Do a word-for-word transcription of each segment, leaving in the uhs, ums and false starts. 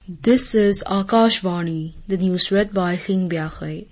This is Akashvani, the news read by Khing Biakhay.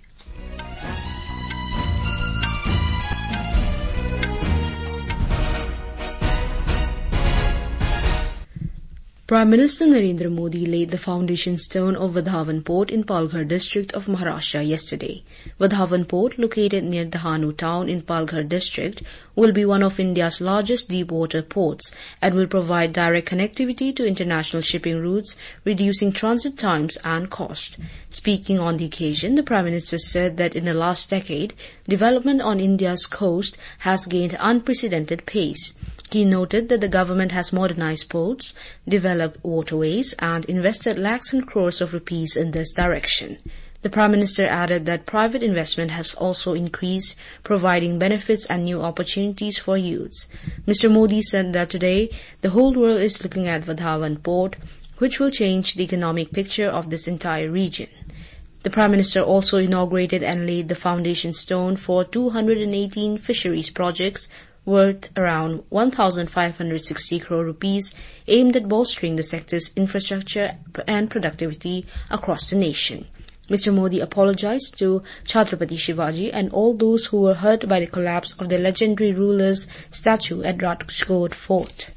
Prime Minister Narendra Modi laid the foundation stone of Vadhavan Port in Palghar district of Maharashtra yesterday. Vadhavan Port, located near Dahanu town in Palghar district, will be one of India's largest deep-water ports and will provide direct connectivity to international shipping routes, reducing transit times and cost. Speaking on the occasion, the Prime Minister said that in the last decade, development on India's coast has gained unprecedented pace. He noted that the government has modernized ports, developed waterways, and invested lakhs and crores of rupees in this direction. The Prime Minister added that private investment has also increased, providing benefits and new opportunities for youths. Mister Modi said that today the whole world is looking at Vadhavan Port, which will change the economic picture of this entire region. The Prime Minister also inaugurated and laid the foundation stone for two hundred eighteen fisheries projects worth around one thousand five hundred sixty crore rupees, aimed at bolstering the sector's infrastructure and productivity across the nation. Mister Modi apologized to Chhatrapati Shivaji and all those who were hurt by the collapse of the legendary ruler's statue at Rajkot Fort.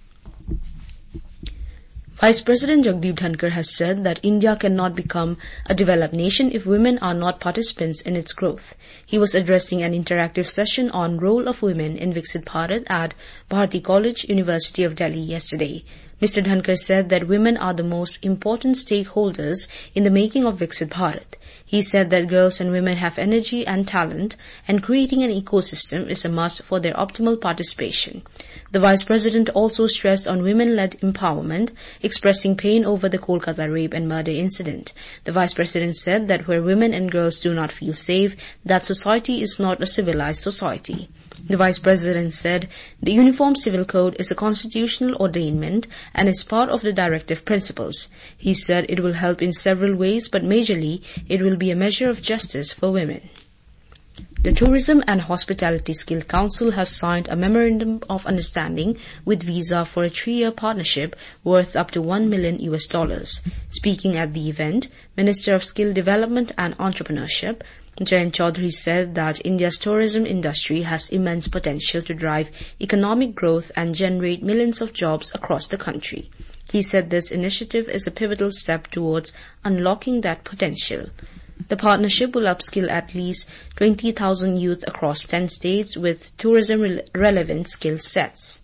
Vice President Jagdeep Dhankar has said that India cannot become a developed nation if women are not participants in its growth. He was addressing an interactive session on role of women in Viksit Bharat at Bharati College, University of Delhi yesterday. Mister Dhankar said that women are the most important stakeholders in the making of Viksit Bharat. He said that girls and women have energy and talent, and creating an ecosystem is a must for their optimal participation. The Vice President also stressed on women-led empowerment, expressing pain over the Kolkata rape and murder incident. The Vice President said that where women and girls do not feel safe, that society is not a civilized society. The Vice President said the Uniform Civil Code is a constitutional ordainment and is part of the directive principles. He said it will help in several ways, but majorly it will be a measure of justice for women. The Tourism and Hospitality Skill Council has signed a memorandum of understanding with Visa for a three-year partnership worth up to one million U S dollars. Speaking at the event, Minister of Skill Development and Entrepreneurship Jayant Chaudhary said that India's tourism industry has immense potential to drive economic growth and generate millions of jobs across the country. He said this initiative is a pivotal step towards unlocking that potential. The partnership will upskill at least twenty thousand youth across ten states with tourism-relevant skill sets.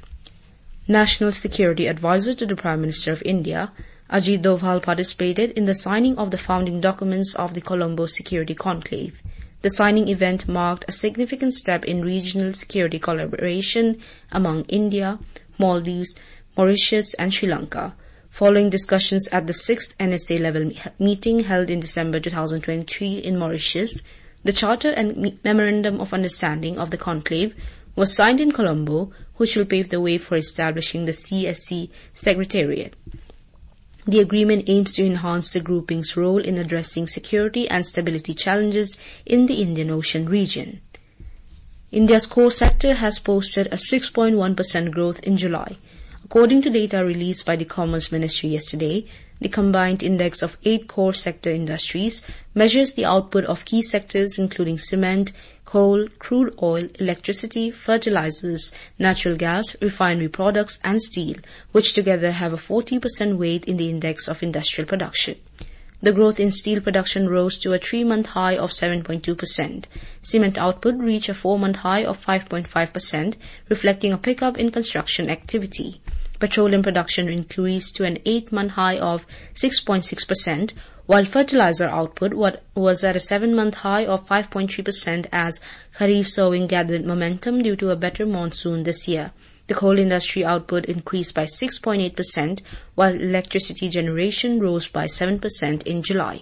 National Security Advisor to the Prime Minister of India, Ajit Doval, participated in the signing of the founding documents of the Colombo Security Conclave. The signing event marked a significant step in regional security collaboration among India, Maldives, Mauritius and Sri Lanka. Following discussions at the sixth N S A-level meeting held in December twenty twenty-three in Mauritius, the Charter and Memorandum of Understanding of the Conclave was signed in Colombo, which will pave the way for establishing the C S C Secretariat. The agreement aims to enhance the grouping's role in addressing security and stability challenges in the Indian Ocean region. India's core sector has posted a six point one percent growth in July. According to data released by the Commerce Ministry yesterday, the combined index of eight core sector industries measures the output of key sectors including cement, coal, crude oil, electricity, fertilizers, natural gas, refinery products and steel, which together have a forty percent weight in the index of industrial production. The growth in steel production rose to a three-month high of seven point two percent. Cement output reached a four-month high of five point five percent, reflecting a pickup in construction activity. Petroleum production increased to an eight-month high of six point six percent, while fertilizer output was at a seven-month high of five point three percent as Kharif sowing gathered momentum due to a better monsoon this year. The coal industry output increased by six point eight percent, while electricity generation rose by seven percent in July.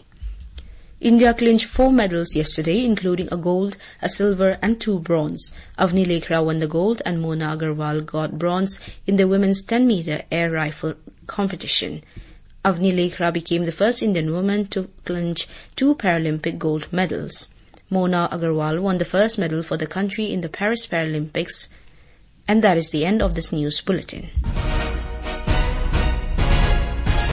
India clinched four medals yesterday, including a gold, a silver and two bronze. Avni Lekhra won the gold and Mona Agarwal got bronze in the women's ten-meter air rifle competition. Avni Lekhra became the first Indian woman to clinch two Paralympic gold medals. Mona Agarwal won the first medal for the country in the Paris Paralympics. And that is the end of this news bulletin.